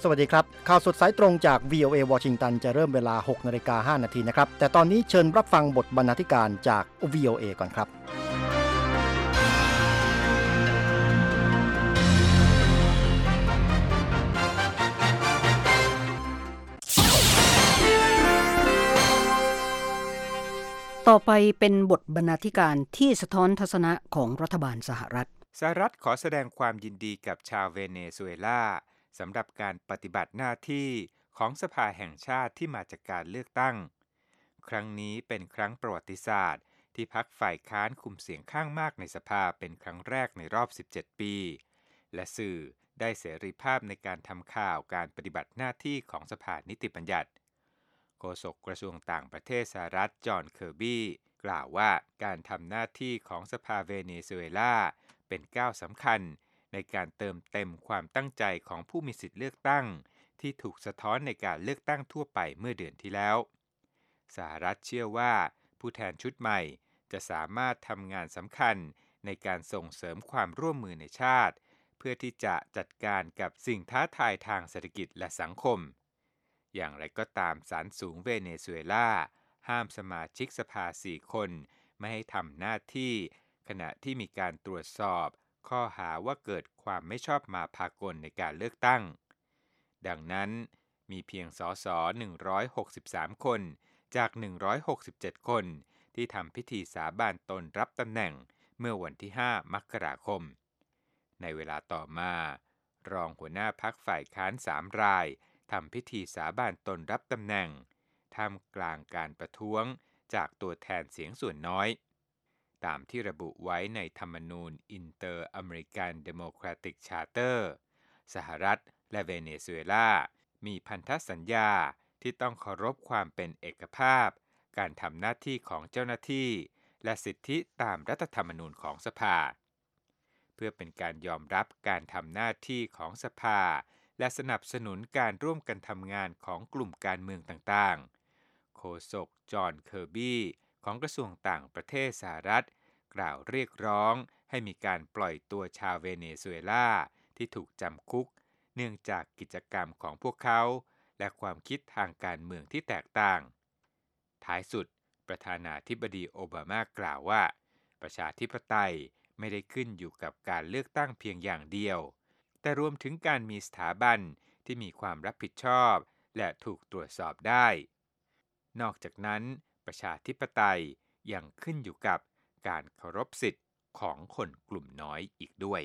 วัสดีครับข่าวสดสายตรงจาก VOA วอชิงตันจะเริ่มเวลา 6:05 น.นะครับแต่ตอนนี้เชิญรับฟังบทบรรณาธิการจาก VOA ก่อนครับต่อไปเป็นบทบรรณาธิการที่สะท้อนทัศนะของรัฐบาลสหรัฐขอแสดงความยินดีกับชาวเวเนซุเอลาสำหรับการปฏิบัติหน้าที่ของสภาแห่งชาติที่มาจากการเลือกตั้งครั้งนี้เป็นครั้งประวัติศาสตร์ที่พรรคฝ่ายค้านคุมเสียงข้างมากในสภาเป็นครั้งแรกในรอบ17 ปีและสื่อได้เสรีภาพในการทำข่าวการปฏิบัติหน้าที่ของสภานิติบัญญัติโฆษกกระทรวงต่างประเทศสหรัฐจอห์นเคอร์บี้กล่าวว่าการทำหน้าที่ของสภาเวเนซุเอลาเป็นก้าวสำคัญในการเติมเต็มความตั้งใจของผู้มีสิทธิเลือกตั้งที่ถูกสะท้อนในการเลือกตั้งทั่วไปเมื่อเดือนที่แล้วสหรัฐเชื่อว่าผู้แทนชุดใหม่จะสามารถทำงานสำคัญในการส่งเสริมความร่วมมือในชาติเพื่อที่จะจัดการกับสิ่งท้าทายทางเศรษฐกิจและสังคมอย่างไรก็ตามศาลสูงเวเนซุเอลาห้ามสมาชิกสภา4 คนไม่ให้ทำหน้าที่ขณะที่มีการตรวจสอบข้อหาว่าเกิดความไม่ชอบมาพากลในการเลือกตั้งดังนั้นมีเพียงสส163 คนจาก167 คนที่ทำพิธีสาบานตนรับตำแหน่งเมื่อวันที่5 มกราคมในเวลาต่อมารองหัวหน้าพรรคฝ่ายค้าน3 รายทำพิธีสาบานตนรับตำแหน่งท่ามกลางการประท้วงจากตัวแทนเสียงส่วนน้อยตามที่ระบุไว้ในธรรมนูญ Inter-American Democratic Charter สหรัฐและเวเนซุเอลามีพันธสัญญาที่ต้องเคารพความเป็นเอกภาพการทำหน้าที่ของเจ้าหน้าที่และสิทธิตามรัฐธรรมนูญของสภาเพื่อเป็นการยอมรับการทำหน้าที่ของสภาและสนับสนุนการร่วมกันทำงานของกลุ่มการเมืองต่างๆโฆษกจอห์นเคอร์บี้ของกระทรวงต่างประเทศสหรัฐกล่าวเรียกร้องให้มีการปล่อยตัวชาวเวเนซุเอลาที่ถูกจำคุกเนื่องจากกิจกรรมของพวกเขาและความคิดทางการเมืองที่แตกต่างท้ายสุดประธานาธิบดีโอบามากล่าวว่าประชาธิปไตยไม่ได้ขึ้นอยู่กับการเลือกตั้งเพียงอย่างเดียวแต่รวมถึงการมีสถาบันที่มีความรับผิดชอบและถูกตรวจสอบได้นอกจากนั้นประชาธิปไตยยังขึ้นอยู่กับการเคารพสิทธิ์ของคนกลุ่มน้อยอีกด้วย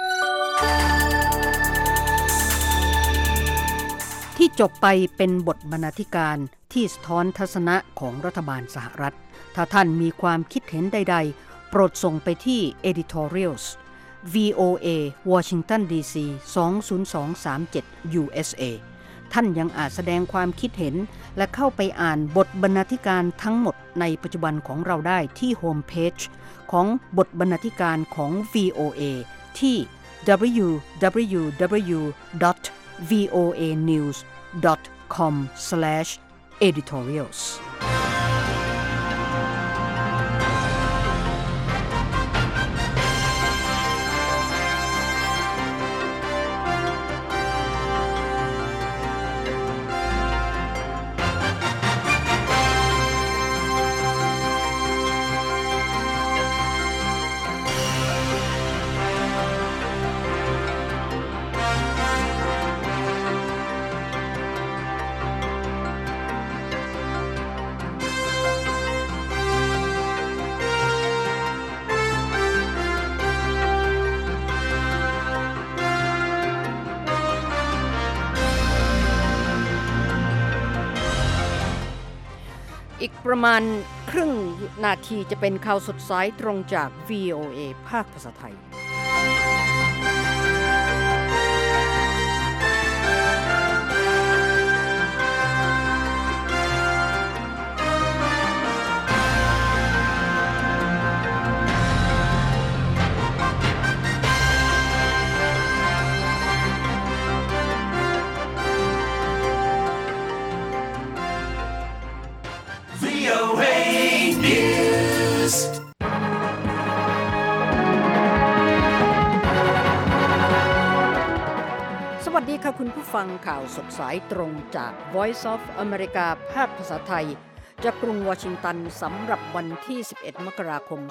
ที่จบไปเป็นบทบรรณาธิการที่สะท้อนทัศนะของรัฐบาลสหรัฐถ้าท่านมีความคิดเห็นใดๆโปรดส่งไปที่ editorials VOA Washington DC 20237 USA ท่านยังอาจแสดงความคิดเห็นและเข้าไปอ่านบทบรรณาธิการทั้งหมดในปัจจุบันของเราได้ที่โฮมเพจของบทบรรณาธิการของ VOA ที่ www.voanews.com/editorialsอีกประมาณครึ่งนาทีจะเป็นข่าวสดสายตรงจาก VOA ภาคภาษาไทย สสดีค่ะคุณผู้ฟังข่าวสดสายตรงจาก Voice of America ภาคภาษาไทยจากกรุงวอชิงตันสำหรับวันที่ 11 มกราคม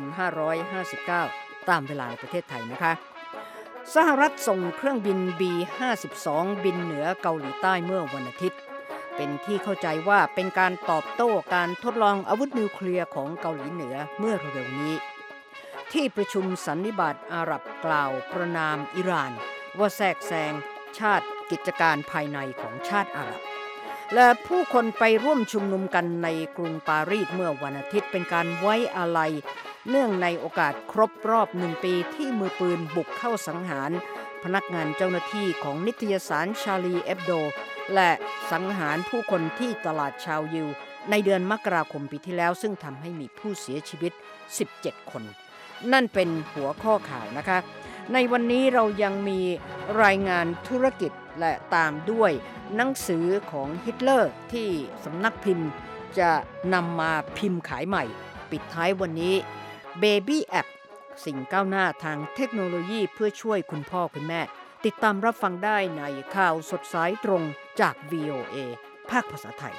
2559 ตามเวลาในประเทศไทยนะคะสหรัฐส่งเครื่องบิน B-52 บินเหนือเกาหลีใต้เมื่อวันอาทิตย์เป็นที่เข้าใจว่าเป็นการตอบโต้การทดลองอาวุธนิวเคลียร์ของเกาหลีเหนือเมื่อเร็วๆนี้ที่ประชุมสันนิบาตอาหรับกล่าวประณามอิหร่านว่าแทรกแซงชาติกิจการภายในของชาติอาหรับและผู้คนไปร่วมชุมนุมกันในกรุงปารีสเมื่อวันอาทิตย์เป็นการไว้อาลัยเนื่องในโอกาสครบรอบ1 ปีที่มือปืนบุกเข้าสังหารพนักงานเจ้าหน้าที่ของนิตยสารชาลีเอบโดและสังหารผู้คนที่ตลาดชาวยิวในเดือนมกราคมปีที่แล้วซึ่งทำให้มีผู้เสียชีวิต17 คนนั่นเป็นหัวข้อข่าวนะคะในวันนี้เรายังมีรายงานธุรกิจและตามด้วยหนังสือของฮิตเลอร์ที่สำนักพิมพ์จะนำมาพิมพ์ขายใหม่ปิดท้ายวันนี้ Baby App สิ่งก้าวหน้าทางเทคโนโลยีเพื่อช่วยคุณพ่อคุณแม่ติดตามรับฟังได้ในข่าวสดสายตรงจาก VOA ภาคภาษาไทย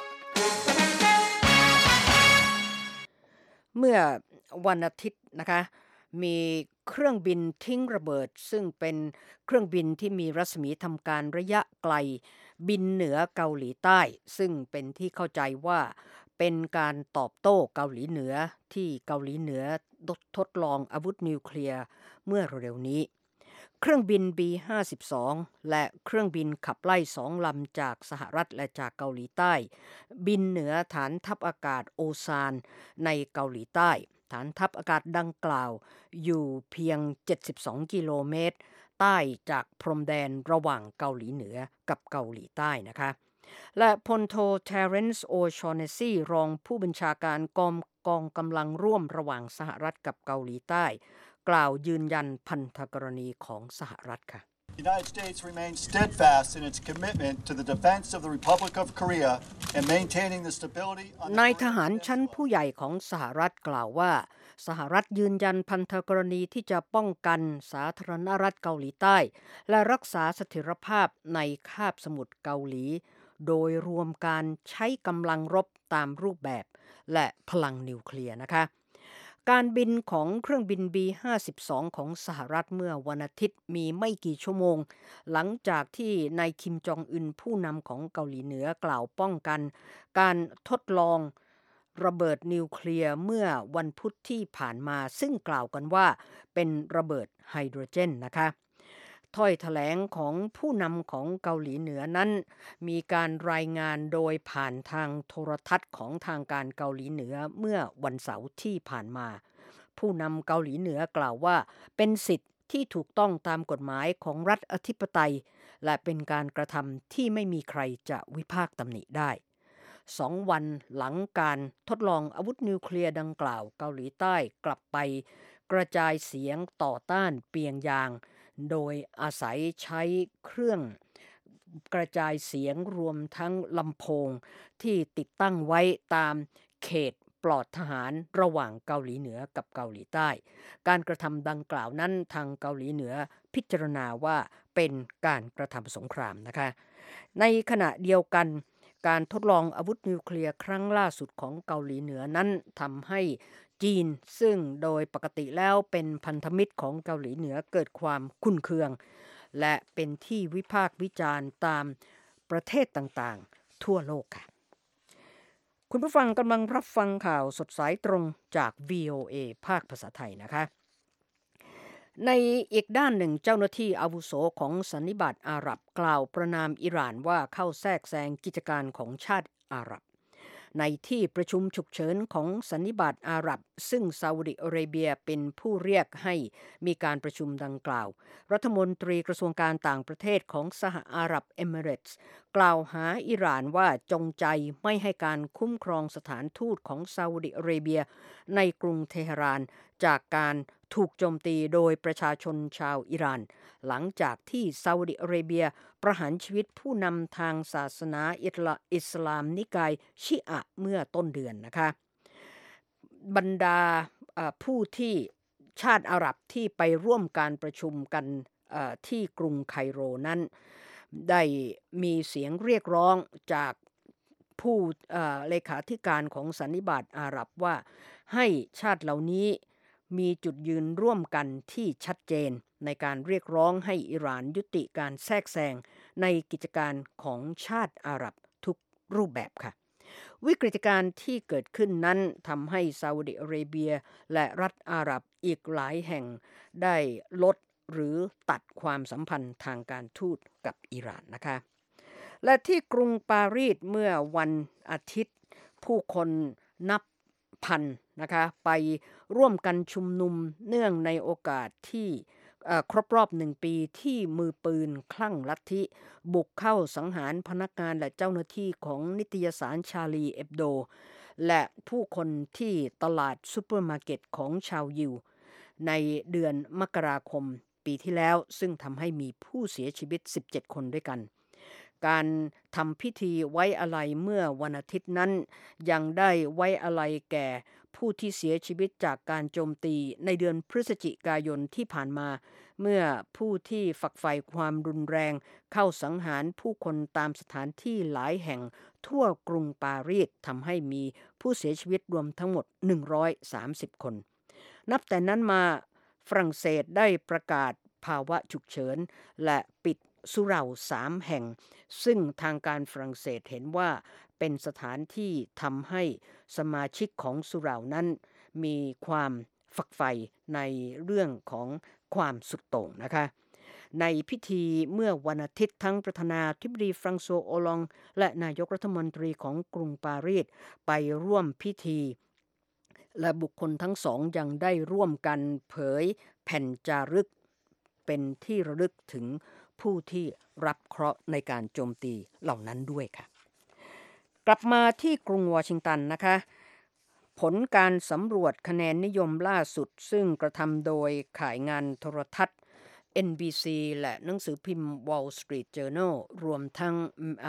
เมื่อวันอาทิตย์นะคะมีเครื่องบินทิ้งระเบิดซึ่งเป็นเครื่องบินที่มีรัศมีทำการระยะไกลบินเหนือเกาหลีใต้ซึ่งเป็นที่เข้าใจว่าเป็นการตอบโต้เกาหลีเหนือที่เกาหลีเหนือทดลองอาวุธนิวเคลียร์เมื่อเร็วนี้เครื่องบิน B-52 และเครื่องบินขับไล่2 ลำจากสหรัฐและจากเกาหลีใต้บินเหนือฐานทัพอากาศโอซานในเกาหลีใต้ฐานทัพอากาศดังกล่าวอยู่เพียง72 กิโลเมตรใต้จากพรมแดนระหว่างเกาหลีเหนือกับเกาหลีใต้นะคะและพลโทเทเรนซ์โอชอเนซีรองผู้บัญชาการกองกำลังร่วมระหว่างสหรัฐกับเกาหลีใต้กล่าวยืนยันพันธกรณีของสหรัฐค่ะ The United States remains steadfast in its commitment to the defense of the Republic of Korea and maintaining the stability on the นายทหารชั้นผู้ใหญ่ของสหรัฐกล่าวว่าสหรัฐยืนยันพันธกรณีที่จะป้องกันสาธารณรัฐเกาหลีใต้และรักษาเสถียรภาพในคาบสมุทรเกาหลีโดยรวมการใช้กำลังรบตามรูปแบบและพลังนิวเคลียร์นะคะการบินของเครื่องบิน B-52 ของสหรัฐเมื่อวันอาทิตย์มีไม่กี่ชั่วโมงหลังจากที่นายคิมจองอึนผู้นำของเกาหลีเหนือกล่าวป้องกันการทดลองระเบิดนิวเคลียร์เมื่อวันพุธที่ผ่านมาซึ่งกล่าวกันว่าเป็นระเบิดไฮโดรเจนนะคะถ้อยแถลงของผู้นำของเกาหลีเหนือนั้นมีการรายงานโดยผ่านทางโทรทัศน์ของทางการเกาหลีเหนือเมื่อวันเสาร์ที่ผ่านมาผู้นำเกาหลีเหนือกล่าวว่าเป็นสิทธิ์ที่ถูกต้องตามกฎหมายของรัฐอธิปไตยและเป็นการกระทำที่ไม่มีใครจะวิพากษ์ตำหนิได้2 วันหลังการทดลองอาวุธนิวเคลียร์ดังกล่าวเกาหลีใต้กลับไปกระจายเสียงต่อต้านเปียงยางโดยอาศัยใช้เครื่องกระจายเสียงรวมทั้งลำโพงที่ติดตั้งไว้ตามเขตปลอดทหารระหว่างเกาหลีเหนือกับเกาหลีใต้การกระทำดังกล่าวนั้นทางเกาหลีเหนือพิจารณาว่าเป็นการกระทำสงครามนะคะในขณะเดียวกันการทดลองอาวุธนิวเคลียร์ครั้งล่าสุดของเกาหลีเหนือนั้นทำให้จีนซึ่งโดยปกติแล้วเป็นพันธมิตรของเกาหลีเหนือเกิดความขุ่นเคืองและเป็นที่วิพากษ์วิจารณ์ตามประเทศต่างๆทั่วโลกค่ะคุณผู้ฟังกำลังรับฟังข่าวสดสายตรงจาก VOA ภาคภาษาไทยนะคะในอีกด้านหนึ่งเจ้าหน้าที่อาวุโสของสันนิบาตอาหรับกล่าวประณามอิหร่านว่าเข้าแทรกแซงกิจการของชาติอาหรับในที่ประชุมฉุกเฉินของสันนิบาตอาหรับซึ่งซาอุดิอาระเบียเป็นผู้เรียกให้มีการประชุมดังกล่าวรัฐมนตรีกระทรวงการต่างประเทศของสหอาหรับเอมิเรตส์กล่าวหาอิหร่านว่าจงใจไม่ให้การคุ้มครองสถานทูตของซาอุดิอาระเบียในกรุงเทหะรานจากการถูกโจมตีโดยประชาชนชาวอิหร่านหลังจากที่ซาอุดิอาระเบียประหารชีวิตผู้นำทางศาสนาอิสลามนิกายชิอะห์เมื่อต้นเดือนนะคะบรรดาผู้ที่ชาติอาหรับที่ไปร่วมการประชุมกันที่กรุงไคโรนั้นได้มีเสียงเรียกร้องจากผู้เลขาธิการของสันนิบาตอาหรับว่าให้ชาติเหล่านี้มีจุดยืนร่วมกันที่ชัดเจนในการเรียกร้องให้อิหร่านยุติการแทรกแซงในกิจการของชาติอาหรับทุกรูปแบบค่ะวิกฤตการณ์ที่เกิดขึ้นนั้นทำให้ซาอุดิอาระเบียและรัฐอาหรับอีกหลายแห่งได้ลดหรือตัดความสัมพันธ์ทางการทูตกับอิหร่านนะคะและที่กรุงปารีสเมื่อวันอาทิตย์ผู้คนนับพันนะคะไปร่วมกันชุมนุมเนื่องในโอกาสที่ครบรอบ1 ปีที่มือปืนคลั่งลัทธิบุกเข้าสังหารพนักงานและเจ้าหน้าที่ของนิตยสารชาลีเอบโดและผู้คนที่ตลาดซูเปอร์มาร์เก็ตของชาวยิวในเดือนมกราคมปีที่แล้วซึ่งทำให้มีผู้เสียชีวิต17 คนด้วยกันการทำพิธีไว้อาลัยเมื่อวันอาทิตย์นั้นยังได้ไว้อาลัยแก่ผู้ที่เสียชีวิตจากการโจมตีในเดือนพฤศจิกายนที่ผ่านมาเมื่อผู้ที่ฝักใฝ่ความรุนแรงเข้าสังหารผู้คนตามสถานที่หลายแห่งทั่วกรุงปารีสทำให้มีผู้เสียชีวิตรวมทั้งหมด130 คนนับแต่นั้นมาฝรั่งเศสได้ประกาศภาวะฉุกเฉินและปิดสุเหร่า3 แห่งซึ่งทางการฝรั่งเศสเห็นว่าเป็นสถานที่ทำให้สมาชิกของสุเหร่านั้นมีความฝักใฝ่ในเรื่องของความสุดโต่งนะคะในพิธีเมื่อวันอาทิตย์ทั้งประธานาธิบดีฟรังโซโอลองและนายกรัฐมนตรีของกรุงปารีสไปร่วมพิธีและบุคคลทั้งสองยังได้ร่วมกันเผยแผ่นจารึกเป็นที่ระลึกถึงผู้ที่รับเคราะห์ในการโจมตีเหล่านั้นด้วยค่ะกลับมาที่กรุงวอชิงตันนะคะผลการสำรวจคะแนนนิยมล่าสุดซึ่งกระทำโดยข่ายงานโทรทัศน์ NBC และหนังสือพิมพ์ Wall Street Journal รวมทั้ง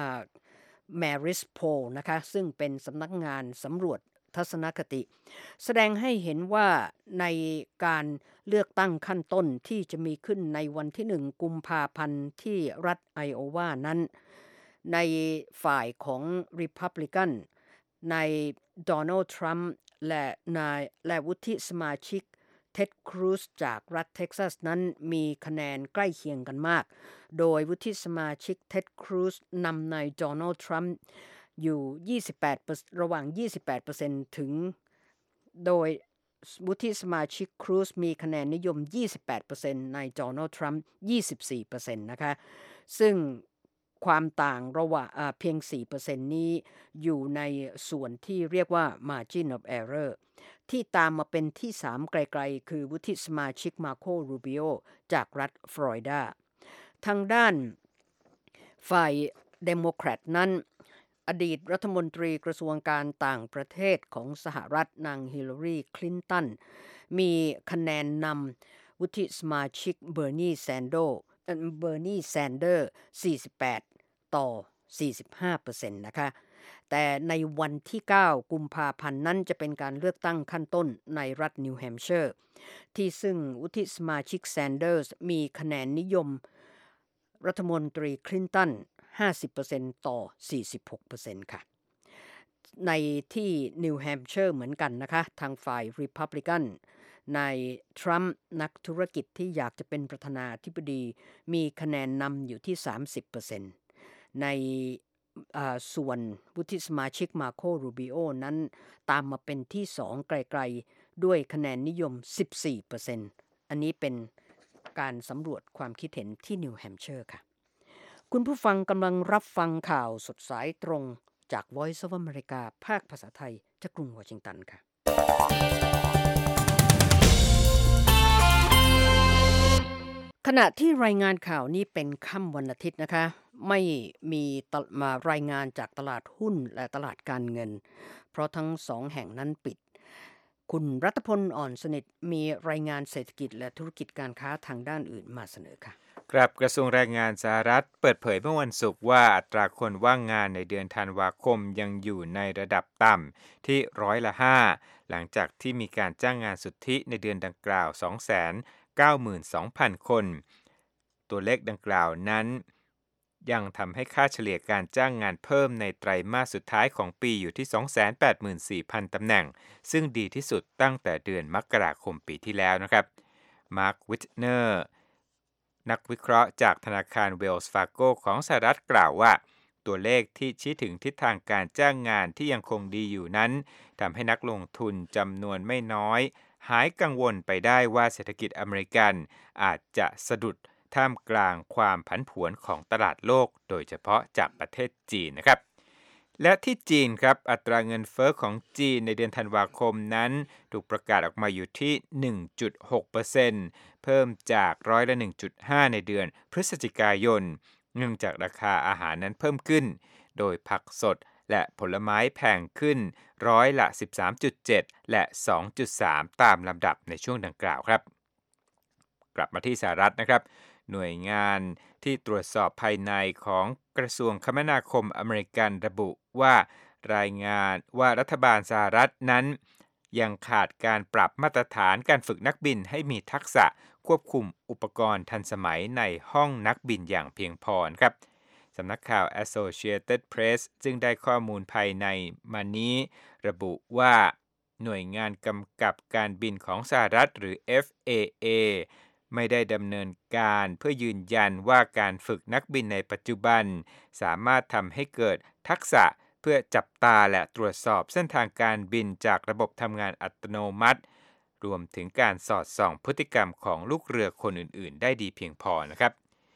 Marist Poll นะคะซึ่งเป็นสำนักงานสำรวจทัศนคติแสดงให้เห็นว่าในการเลือกตั้งขั้นต้นที่จะมีขึ้นในวันที่1 กุมภาพันธ์ที่รัฐไอโอวานั้นในฝ่ายของ Republican ในโดนัลด์ทรัมป์และวุฒิสมาชิกเท็ดครูซจากรัฐเท็กซัสนั้นมีคะแนนใกล้เคียงกันมากโดยวุฒิสมาชิกเท็ดครูซนำในโดนัลด์ทรัมป์อยู่28%ระหว่าง 28% ถึงโดยวุฒิสมาชิกครูซมีคะแนนนิยม 28% ในโดนัลด์ทรัมป์ 24% นะคะซึ่งความต่างระหว่างเพียง 4% นี้อยู่ในส่วนที่เรียกว่า margin of error ที่ตามมาเป็นที่3ไกลๆคือวุฒิสมาชิกมาโครูบิโอจากรัฐฟลอริดาทางด้านฝ่ายเดโมแครตนั้นอดีตรัฐมนตรีกระทรวงการต่างประเทศของสหรัฐนางฮิลลารีคลินตันมีคะแนนนำวุฒิสมาชิกเบอร์นีแซนเดอร์48 ต่อ 45% นะคะแต่ในวันที่9 กุมภาพันธ์นั้นจะเป็นการเลือกตั้งขั้นต้นในรัฐนิวแฮมป์เชอร์ที่ซึ่งวุฒิสมาชิกแซนเดอร์สมีคะแนนนิยมรัฐมนตรีคลินตัน50% ต่อ 46% ค่ะในที่นิวแฮมป์เชอร์เหมือนกันนะคะทางฝ่าย Republican นายทรัมป์นักธุรกิจที่อยากจะเป็นประธานาธิบดีมีคะแนนนำอยู่ที่ 30% ในส่วนวุฒิสมาชิกมาโครูบิโอนั้นตามมาเป็นที่2ไกลๆด้วยคะแนนนิยม 14% อันนี้เป็นการสำรวจความคิดเห็นที่นิวแฮมป์เชอร์ค่ะคุณผู้ฟังกำลังรับฟังข่าวสดสายตรงจาก Voice of America ภาคภาษาไทยจากกรุงวอชิงตันค่ะขณะที่รายงานข่าวนี้เป็นค่ำวันอาทิตย์นะคะไม่มีมารายงานจากตลาดหุ้นและตลาดการเงินเพราะทั้ง2แห่งนั้นปิดคุณรัตพลอ่อนสนิทมีรายงานเศรษฐกิจและธุรกิจการค้าทางด้านอื่นมาเสนอค่ะครับกระทรวงแรงงานสหรัฐเปิดเผยเมื่อวันศุกร์ว่าอัตราคนว่างงานในเดือนธันวาคมยังอยู่ในระดับต่ำที่5%หลังจากที่มีการจ้างงานสุทธิในเดือนดังกล่าว 292,000 คนตัวเลขดังกล่าวนั้นยังทำให้ค่าเฉลี่ยการจ้างงานเพิ่มในไตรมาสสุดท้ายของปีอยู่ที่ 284,000 ตำแหน่งซึ่งดีที่สุดตั้งแต่เดือนมกราคมปีที่แล้วนะครับมาร์ค วิทเนอร์นักวิเคราะห์จากธนาคารเวลส์ฟาร์โกของสหรัฐกล่าวว่าตัวเลขที่ชี้ถึงทิศทางการจ้างงานที่ยังคงดีอยู่นั้นทำให้นักลงทุนจำนวนไม่น้อยหายกังวลไปได้ว่าเศรษฐกิจอเมริกันอาจจะสะดุดท่ามกลางความผันผวนของตลาดโลกโดยเฉพาะจากประเทศจีนนะครับและที่จีนครับอัตราเงินเฟ้อของจีนในเดือนธันวาคมนั้นถูกประกาศออกมาอยู่ที่ 1.6% เพิ่มจาก1.5% ในเดือนพฤศจิกายนเนื่องจากราคาอาหารนั้นเพิ่มขึ้นโดยผักสดและผลไม้แพงขึ้น13.7% และ 2.3% ตามลำดับในช่วงดังกล่าวครับกลับมาที่สหรัฐนะครับหน่วยงานที่ตรวจสอบภายในของกระทรวงคมนาคมอเมริกันระบุว่ารายงานว่ารัฐบาลสหรัฐนั้นยังขาดการปรับมาตรฐานการฝึกนักบินให้มีทักษะควบคุมอุปกรณ์ทันสมัยในห้องนักบินอย่างเพียงพอครับสำนักข่าว Associated Press ซึ่งได้ข้อมูลภายในมานี้ระบุว่าหน่วยงานกำกับการบินของสหรัฐหรือ FAA ไม่ได้ดำเนินการเพื่อยืนยันว่าการฝึกนักบินในปัจจุบันสามารถทำให้เกิดทักษะเพื่อจับตาและตรวจสอบเส้นทางการบินจากระบบทำงานอัตโนมัติรวมถึงการสอดส่องพฤติกรรมของลูกเรือคนอื่นๆได้ดีเพียงพอนะครับ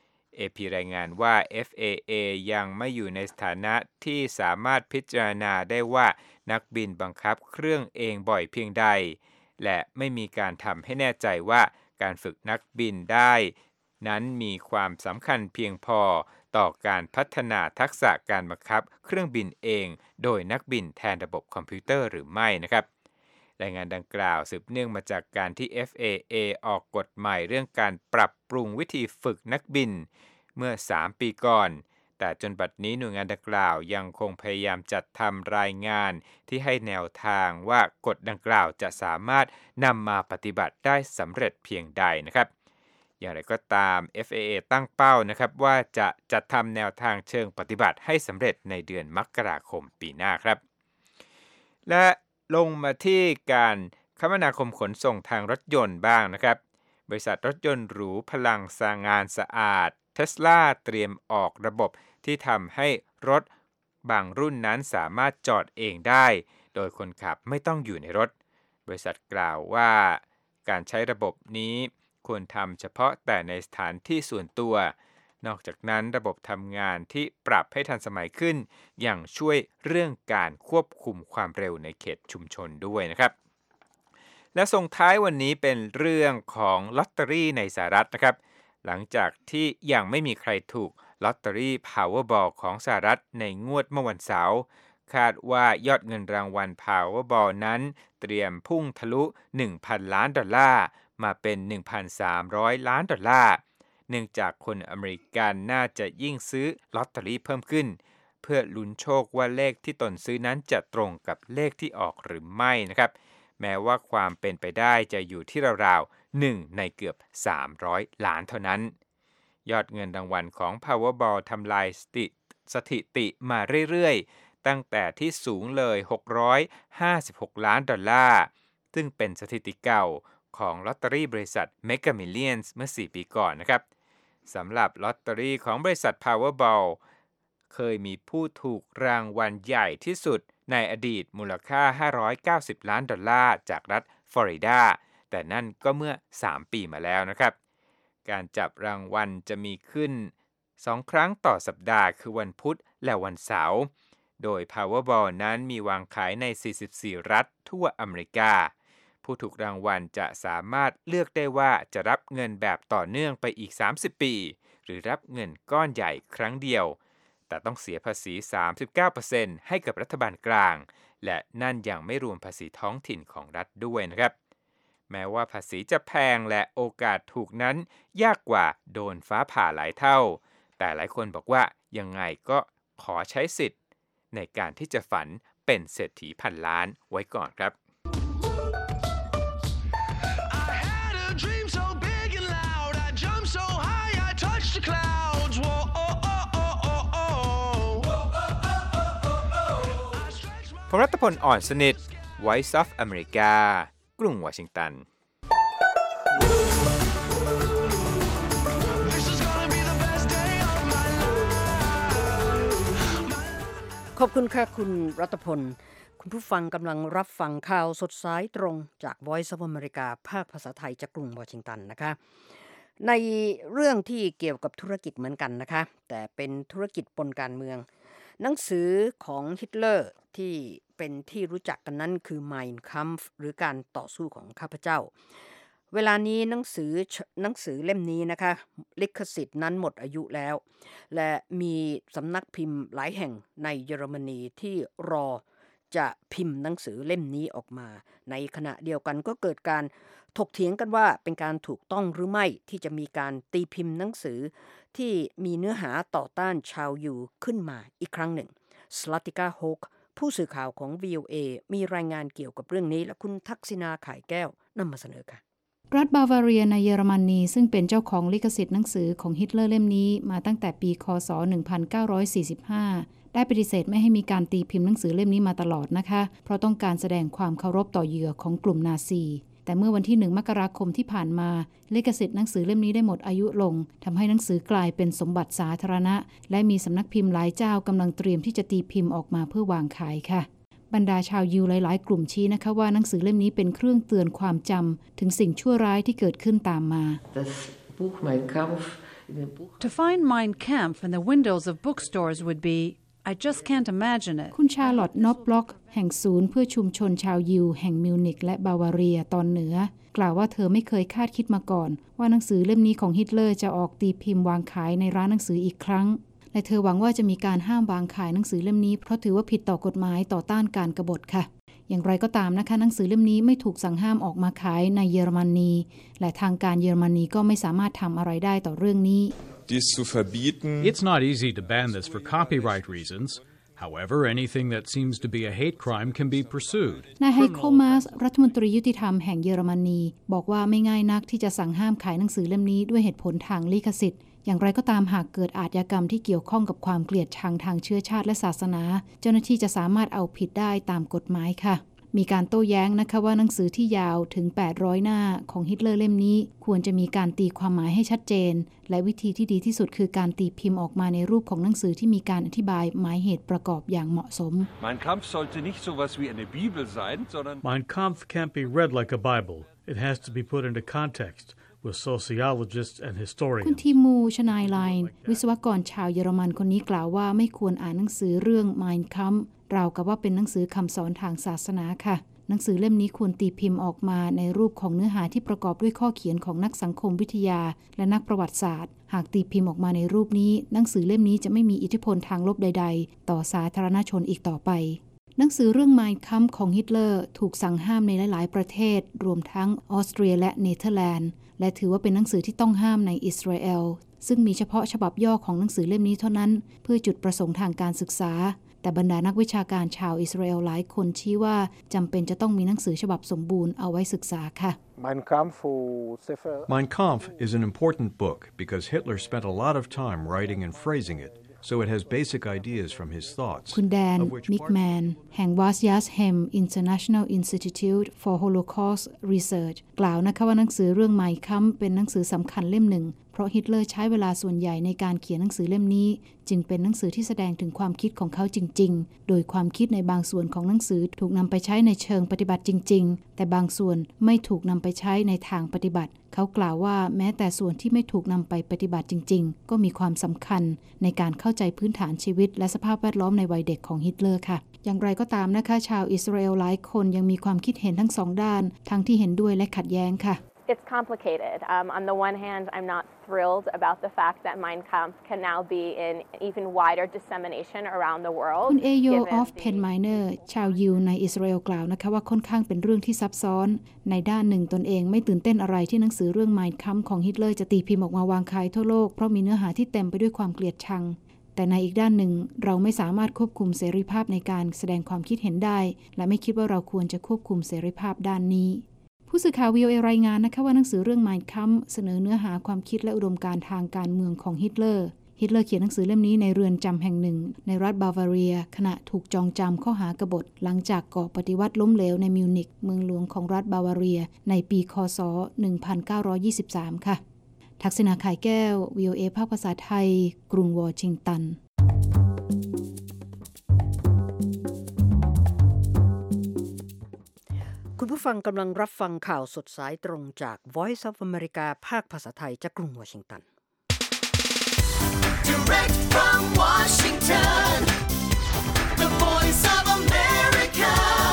AP รายงานว่า FAA ยังไม่อยู่ในสถานะที่สามารถพิจารณาได้ว่านักบินบังคับเครื่องเองบ่อยเพียงใดและไม่มีการทำให้แน่ใจว่าการฝึกนักบินได้นั้นมีความสำคัญเพียงพอต่อการพัฒนาทักษะการบังคับเครื่องบินเองโดยนักบินแทนระบบคอมพิวเตอร์หรือไม่นะครับรายงานดังกล่าวสืบเนื่องมาจากการที่ FAA ออกกฎใหม่เรื่องการปรับปรุงวิธีฝึกนักบินเมื่อ3 ปีก่อนแต่จนบัดนี้หน่วยงานดังกล่าวยังคงพยายามจัดทำรายงานที่ให้แนวทางว่ากฎดังกล่าวจะสามารถนำมาปฏิบัติได้สำเร็จเพียงใดนะครับอย่างไรก็ตาม FAA ตั้งเป้านะครับว่าจะจัดทำแนวทางเชิงปฏิบัติให้สำเร็จในเดือนมกราคมปีหน้าครับและลงมาที่การคมนาคมขนส่งทางรถยนต์บ้างนะครับบริษัทรถยนต์หรูพลังงานสะอาด Tesla เตรียมออกระบบที่ทำให้รถบางรุ่นนั้นสามารถจอดเองได้โดยคนขับไม่ต้องอยู่ในรถบริษัทกล่าวว่าการใช้ระบบนี้ควรทำเฉพาะแต่ในสถานที่ส่วนตัวนอกจากนั้นระบบทำงานที่ปรับให้ทันสมัยขึ้นยังช่วยเรื่องการควบคุมความเร็วในเขตชุมชนด้วยนะครับและส่งท้ายวันนี้เป็นเรื่องของลอตเตอรี่ในสหรัฐนะครับหลังจากที่ยังไม่มีใครถูกลอตเตอรี่ Powerball ของสหรัฐในงวดเมื่อวันเสาร์คาดว่ายอดเงินรางวัล Powerball นั้นเตรียมพุ่งทะลุ $1,000 ล้านมาเป็น $1,300 ล้านเนื่องจากคนอเมริกันน่าจะยิ่งซื้อลอตเตอรี่เพิ่มขึ้นเพื่อลุ้นโชคว่าเลขที่ตนซื้อนั้นจะตรงกับเลขที่ออกหรือไม่นะครับแม้ว่าความเป็นไปได้จะอยู่ที่ราวๆ1ในเกือบ300 ล้านเท่านั้นยอดเงินรางวัลของ Powerball ทำลายสถิติมาเรื่อยๆตั้งแต่ที่สูงเลย$656 ล้านซึ่งเป็นสถิติเก่าของลอตเตอรี่บริษัท Mega Millions เมื่อ4 ปีก่อนนะครับสำหรับลอตเตอรี่ของบริษัท Powerball เคยมีผู้ถูกรางวัลใหญ่ที่สุดในอดีตมูลค่า$590 ล้านจากรัฐฟลอริดาแต่นั่นก็เมื่อ3 ปีมาแล้วนะครับการจับรางวัลจะมีขึ้น2 ครั้งต่อสัปดาห์คือวันพุธและวันเสาร์โดย Powerball นั้นมีวางขายใน44 รัฐทั่วอเมริกาผู้ถูกรางวัลจะสามารถเลือกได้ว่าจะรับเงินแบบต่อเนื่องไปอีก30 ปีหรือรับเงินก้อนใหญ่ครั้งเดียวแต่ต้องเสียภาษี 39% ให้กับรัฐบาลกลางและนั่นยังไม่รวมภาษีท้องถิ่นของรัฐด้วยนะครับแม้ว่าภาษีจะแพงและโอกาสถูกนั้นยากกว่าโดนฟ้าผ่าหลายเท่าแต่หลายคนบอกว่ายังไงก็ขอใช้สิทธิ์ในการที่จะฝันเป็นเศรษฐีพันล้านไว้ก่อนครับผมรัตพล อ่อนสนิท Voice of America กรุงวอชิงตันขอบคุณค่ะคุณรัตพลคุณผู้ฟังกำลังรับฟังข่าวสดสายตรงจาก Voice of America ภาคภาษาไทยจากกรุงวอชิงตันนะคะในเรื่องที่เกี่ยวกับธุรกิจเหมือนกันนะคะแต่เป็นธุรกิจปนการเมืองหนังสือของฮิตเลอร์ที่เป็นที่รู้จักกันนั้นคือ Mein Kampf หรือการต่อสู้ของข้าพเจ้าเวลานี้หนังสือเล่มนี้นะคะลิขสิทธิ์นั้นหมดอายุแล้วและมีสำนักพิมพ์หลายแห่งในเยอรมนีที่รอจะพิมพ์หนังสือเล่มนี้ออกมาในขณะเดียวกันก็เกิดการถกเถียงกันว่าเป็นการถูกต้องหรือไม่ที่จะมีการตีพิมพ์หนังสือที่มีเนื้อหาต่อต้านชาวยูขึ้นมาอีกครั้งหนึ่งสลัตติกาโฮกผู้สื่อข่าวของ VOA มีรายงานเกี่ยวกับเรื่องนี้และคุณทักษิณาข่ายแก้วนำมาเสนอค่ะรัฐบาวาเรียในเยอรมนีซึ่งเป็นเจ้าของลิขสิทธิ์หนังสือของฮิตเลอร์เล่มนี้มาตั้งแต่ปีคศ1945ได้ปฏิเสธไม่ให้มีการตีพิมพ์หนังสือเล่มนี้มาตลอดนะคะเพราะต้องการแสดงความเคารพต่อเหยื่อของกลุ่มนาซีแต่เมื่อวันที่1 มกราคมที่ผ่านมาลิขสิทธิ์หนังสือเล่มนี้ได้หมดอายุลงทำให้หนังสือกลายเป็นสมบัติสาธารณะและมีสำนักพิมพ์หลายเจ้ากำลังเตรียมที่จะตีพิมพ์ออกมาเพื่อวางขายค่ะบรรดาชาวยิวหลายๆกลุ่มชี้นะคะว่าหนังสือเล่มนี้เป็นเครื่องเตือนความจำถึงสิ่งชั่วร้ายที่เกิดขึ้นตามมา To find Mein Kampf in the windows of bookstores would be I just can't imagine it คุณชาร์ลอตต์ นอปบล็อกแห่งศูนย์เพื่อชุมชนชาวยิวแห่งมิวนิกและบาวาเรียตอนเหนือกล่าวว่าเธอไม่เคยคาดคิดมาก่อนว่าหนังสือเล่มนี้ของฮิตเลอร์จะออกตีพิมพ์วางขายในร้านหนังสืออีกครั้งและเธอหวังว่าจะมีการห้ามวางขายหนังสือเล่มนี้เพราะถือว่าผิดต่อกฎหมายต่อต้านการกบฏค่ะอย่างไรก็ตามนะคะหนังสือเล่มนี้ไม่ถูกสั่งห้ามออกมาขายในเยอรมนีและทางการเยอรมนีก็ไม่สามารถทำอะไรได้ต่อเรื่องนี้ It's not easy to ban this for copyright reasons. However, anything that seems to be a hate crime can be pursued. นายไฮโคมาสรัฐมนตรียุติธรรมแห่งเยอรมนีบอกว่าไม่ง่ายนักที่จะสั่งห้ามขายหนังสือเล่มนี้ด้วยเหตุผลทางลิขสิทธิ์อย่างไรก็ตามหากเกิดอาชญากรรมที่เกี่ยวข้องกับความเกลียดชังทางเชื้อชาติและศาสนาเจ้าหน้าที่จะสามารถเอาผิดได้ตามกฎหมายค่ะมีการโต้แย้งนะคะว่าหนังสือที่ยาวถึง800หน้าของฮิตเลอร์เล่มนี้ควรจะมีการตีความหมายให้ชัดเจนและวิธีที่ดีที่สุดคือการตีพิมพ์ออกมาในรูปของหนังสือที่มีการอธิบายหมายเหตุประกอบอย่างเหมาะสม Mein Kampf sollte nicht sowas wie eine Bibel sein, sondern Mein Kampf can't be read like a Bible. It has to be put into context.with sociologists and historians คุณทีมูชนายไลน์วิศวกรชาวเยอรมันคนนี้กล่าวว่าไม่ควรอ่านหนังสือเรื่อง Mein Kampf ราวกับว่าเป็นหนังสือคำสอนทางศาสนาค่ะหนังสือเล่มนี้ควรตีพิมพ์ออกมาในรูปของเนื้อหาที่ประกอบด้วยข้อเขียนของนักสังคมวิทยาและนักประวัติศาสตร์หากตีพิมพ์ออกมาในรูปนี้หนังสือเล่มนี้จะไม่มีอิทธิพลทางลบใดๆต่อสาธารณชนอีกต่อไปหนังสือเรื่อง Mein Kampf ของฮิตเลอร์ถูกสั่งห้ามในหลายๆประเทศรวมทั้งออสเตรียและเนเธอร์แลนด์และถือว่าเป็นหนังสือที่ต้องห้ามในอิสราเอลซึ่งมีเฉพาะฉบับย่อของหนังสือเล่มนี้เท่านั้นเพื่อจุดประสงค์ทางการศึกษาแต่บรรดานักวิชาการชาวอิสราเอลหลายคนชี้ว่าจำเป็นจะต้องมีหนังสือฉบับสมบูรณ์เอาไว้ศึกษาค่ะ Mein Kampf is an important book because Hitler spent a lot of time writing and phrasing it.So it has basic ideas from his thoughts. คุณแดน มิกแมน แห่ง Wasyashem International Institute for Holocaust Research กล่าวนะคะว่าหนังสือเรื่อง Mein Kampf เป็นหนังสือสำคัญเล่มหนึ่งเพราะฮิตเลอร์ใช้เวลาส่วนใหญ่ในการเขียนหนังสือเล่มนี้จึงเป็นหนังสือที่แสดงถึงความคิดของเขาจริงๆโดยความคิดในบางส่วนของหนังสือถูกนำไปใช้ในเชิงปฏิบัติจริงๆแต่บางส่วนไม่ถูกนำไปใช้ในทางปฏิบัติเขากล่าวว่าแม้แต่ส่วนที่ไม่ถูกนำไปปฏิบัติจริงๆก็มีความสำคัญในการเข้าใจพื้นฐานชีวิตและสภาพแวดล้อมในวัยเด็กของฮิตเลอร์ค่ะอย่างไรก็ตามนะคะชาวอิสราเอลหลายคนยังมีความคิดเห็นทั้งสองด้านทั้งที่เห็นด้วยและขัดแย้งค่ะ It's complicated. On the one hand, I'm not thrilled about the fact that Mein Kampf can now be in even wider dissemination around the world. คุณเอโยออฟเพนไมเนอร์ชาวยิวในอิสราเอลกล่าวนะคะว่าค่อนข้างเป็นเรื่องที่ซับซ้อนในด้านหนึ่งตนเองไม่ตื่นเต้นอะไรที่หนังสือเรื่อง Mein Kampf ของฮิตเลอร์จะตีพิมพ์ออกมาวางขายทั่วโลกเพราะมีเนื้อหาที่เต็มไปด้วยความเกลียดชังแต่ในอีกด้านหนึ่งเราไม่สามารถควบคุมเสรีภาพในการแสดงความคิดเห็นได้และไม่คิดว่าเราควรจะควบคุมเสรีภาพด้านนี้ผู้สื่อข่าว VOA รายงานนะคะว่าหนังสือเรื่อง Mein Kampf เสนอเนื้อหาความคิดและอุดมการณ์ทางการเมืองของฮิตเลอร์ฮิตเลอร์เขียนหนังสือเล่มนี้ในเรือนจำแห่งหนึ่งในรัฐบาวาเรียขณะถูกจองจำข้อหากบฏหลังจากก่อปฏิวัติล้มเหลวในมิวนิกเมืองหลวงของรัฐบาวาเรียในปีค.ศ. 1923 ค่ะทักษิณา ข่ายแก้ว VOA ภาคภาษาไทยกรุงวอชิงตันคุณผู้ฟังกำลังรับฟังข่าวสดสายตรงจาก Voice of America ภาคภาษาไทยจากกรุงวอชิงตัน Direct from Washington, the Voice of America,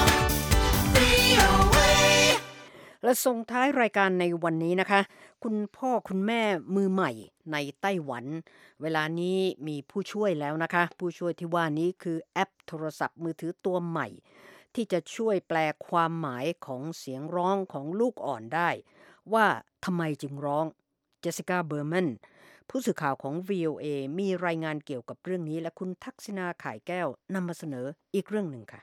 VOA และส่งท้ายรายการในวันนี้นะคะคุณพ่อคุณแม่มือใหม่ในไต้หวันเวลานี้มีผู้ช่วยแล้วนะคะผู้ช่วยที่ว่านี้คือแอปโทรศัพท์มือถือตัวใหม่ที่จะช่วยแปลความหมายของเสียงร้องของลูกอ่อนได้ว่าทำไมจึงร้องเจสสิก้าเบอร์แมนผู้สื่อข่าวของ VOA มีรายงานเกี่ยวกับเรื่องนี้และคุณทักษิณา ข่ายแก้วนำมาเสนออีกเรื่องหนึ่งค่ะ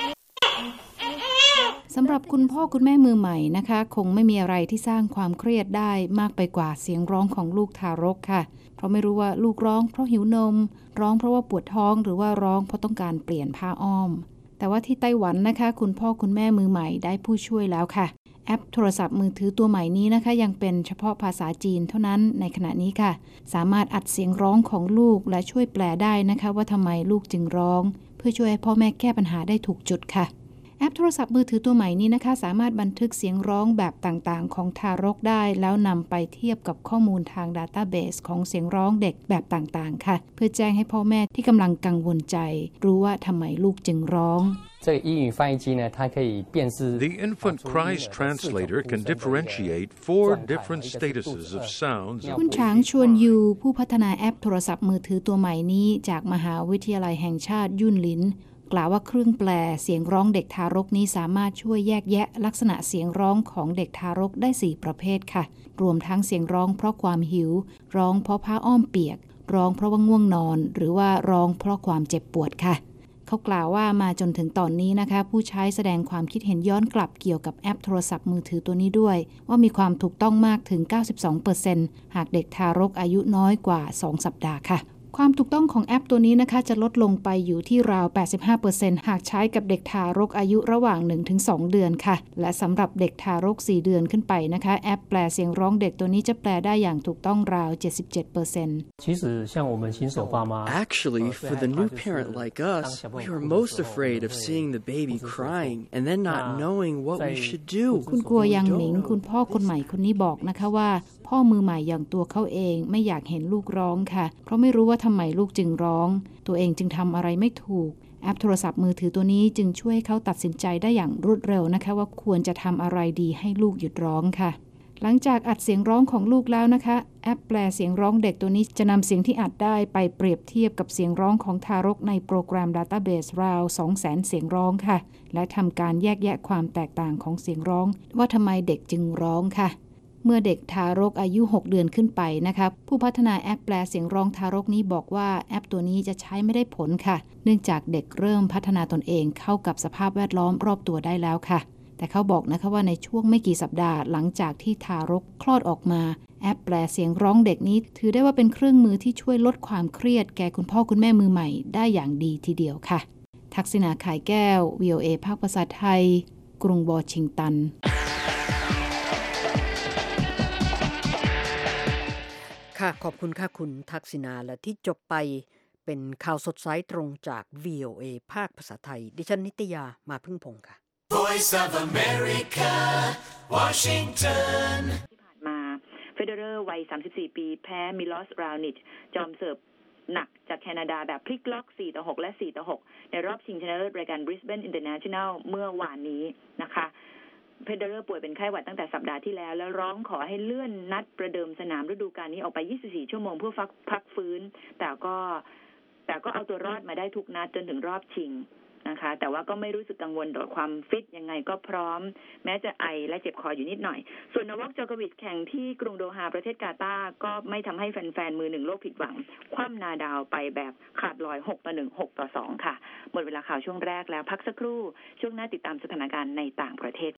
สำหรับคุณพ่อคุณแม่มือใหม่นะคะคงไม่มีอะไรที่สร้างความเครียดได้มากไปกว่าเสียงร้องของลูกทารกค่ะเพราะไม่รู้ว่าลูกร้องเพราะหิวนมร้องเพราะว่าปวดท้องหรือว่าร้องเพราะต้องการเปลี่ยนผ้าอ้อมแต่ว่าที่ไต้หวันนะคะคุณพ่อคุณแม่มือใหม่ได้ผู้ช่วยแล้วค่ะแอปโทรศัพท์มือถือตัวใหม่นี้นะคะยังเป็นเฉพาะภาษาจีนเท่านั้นในขณะนี้ค่ะสามารถอัดเสียงร้องของลูกและช่วยแปลได้นะคะว่าทำไมลูกจึงร้องเพื่อช่วยให้พ่อแม่แก้ปัญหาได้ถูกจุดค่ะแอปโทรศัพท์มือถือตัวใหม่นี้นะคะสามารถบันทึกเสียงร้องแบบต่างๆของทารกได้แล้วนำไปเทียบกับข้อมูลทางดาต้าเบสของเสียงร้องเด็กแบบต่างๆค่ะเพื่อแจ้งให้พ่อแม่ที่กำลังกังวลใจรู้ว่าทำไมลูกจึงร้อง The infant cries translator can differentiate 4 different statuses of sounds. คุณช้างชวนยูผู้พัฒนาแอปโทรศัพท์มือถือตัวใหม่นี้จากมหาวิทยาลัยแห่งชาติยุ่นหลินกล่าวว่าเครื่องแปลเสียงร้องเด็กทารกนี้สามารถช่วยแยกแยะลักษณะเสียงร้องของเด็กทารกได้4ประเภทค่ะรวมทั้งเสียงร้องเพราะความหิวร้องเพราะผ้าอ้อมเปียกร้องเพราะว่าง่วงนอนหรือว่าร้องเพราะความเจ็บปวดค่ะเขากล่าวว่ามาจนถึงตอนนี้นะคะผู้ใช้แสดงความคิดเห็นย้อนกลับเกี่ยวกับแอปโทรศัพท์มือถือตัวนี้ด้วยว่ามีความถูกต้องมากถึง 92% หากเด็กทารกอายุน้อยกว่า2สัปดาห์ค่ะความถูกต้องของแอปตัวนี้นะคะจะลดลงไปอยู่ที่ราว 85% หากใช้กับเด็กทารกอายุระหว่าง 1-2 เดือนค่ะและสำหรับเด็กทารก4เดือนขึ้นไปนะคะแอปแปลเสียงร้องเด็กตัวนี้จะแปลได้อย่างถูกต้องราว 77%Actually, for the new parent like us, we were most afraid of seeing the baby crying and then not knowing what we should do. คุณกัวยังหมิงคุณพ่อคนใหม่คนนี้บอกนะคะว่าพ่อมือใหม่อย่างตัวเขาเองไม่อยากเห็นลูกร้องค่ะเพราะไม่รู้ว่าทำไมลูกจึงร้องตัวเองจึงทำอะไรไม่ถูกแอปโทรศัพท์มือถือตัวนี้จึงช่วยเขาตัดสินใจได้อย่างรวดเร็วนะคะว่าควรจะทำอะไรดีให้ลูกหยุดร้องค่ะหลังจากอัดเสียงร้องของลูกแล้วนะคะแอปแปลเสียงร้องเด็กตัวนี้จะนำเสียงที่อัดได้ไปเปรียบเทียบกับเสียงร้องของทารกในโปรแกรม Database ราว 200,000 เสียงร้องค่ะและทำการแยกแยะความแตกต่างของเสียงร้องว่าทำไมเด็กจึงร้องค่ะเมื่อเด็กทารกอายุ6เดือนขึ้นไปนะคะผู้พัฒนาแอปแปลเสียงร้องทารกนี้บอกว่าแอปตัวนี้จะใช้ไม่ได้ผลค่ะเนื่องจากเด็กเริ่มพัฒนาตนเองเข้ากับสภาพแวดล้อมรอบตัวได้แล้วค่ะแต่เขาบอกนะคะว่าในช่วงไม่กี่สัปดาห์หลังจากที่ทารกคลอดออกมาแอปแปลเสียงร้องเด็กนี้ถือได้ว่าเป็นเครื่องมือที่ช่วยลดความเครียดแก่คุณพ่อคุณแม่มือใหม่ได้อย่างดีทีเดียวค่ะทักษิณา ข่ายแก้ว VOA ภาคภาษาไทยกรุงวอชิงตันค่ะขอบคุณค่ะคุณทักษิณาและที่จบไปเป็นข่าวสดสายตรงจาก VOA ภาคภาษาไทยดิฉันนิตยามาพึ่งพงศ์ค่ะ Voice of America Washington ที่ผ่านมาเฟเดอเรอร์วัย34ปีแพ้มิลอส รานิชจอมเสิร์ฟหนักจากแคนาดาแบบพลิกล็อก4-6และ4-6ในรอบชิงชนะเลิศรายการ Brisbane International เมื่อวานนี้นะคะเฟเดอเรอร์ป่วยเป็นไข้หวัดตั้งแต่สัปดาห์ที่แล้วแล้วร้องขอให้เลื่อนนัดประเดิมสนามฤดูกาลนี้ออกไป24ชั่วโมงเพื่อพักฟื้นแต่ก็เอาตัวรอดมาได้ทุกนัดจนถึงรอบชิงนะคะแต่ว่าก็ไม่รู้สึกกังวลต่อความฟิตยังไงก็พร้อมแม้จะไอและเจ็บคออยู่นิดหน่อยส่วนโนวัค จอโควิชแข่งที่กรุงโดฮาประเทศกาตาร์ก็ไม่ทำให้แฟนๆมือหนึ่งโลกผิดหวังคว่ำนาดาวไปแบบขาดลอย6-1 6-2ค่ะหมดเวลาข่าวช่วงแรกแล้วพักสักครู่ช่วงหน้าติดตามสถานการณ์ในต่างประเทศ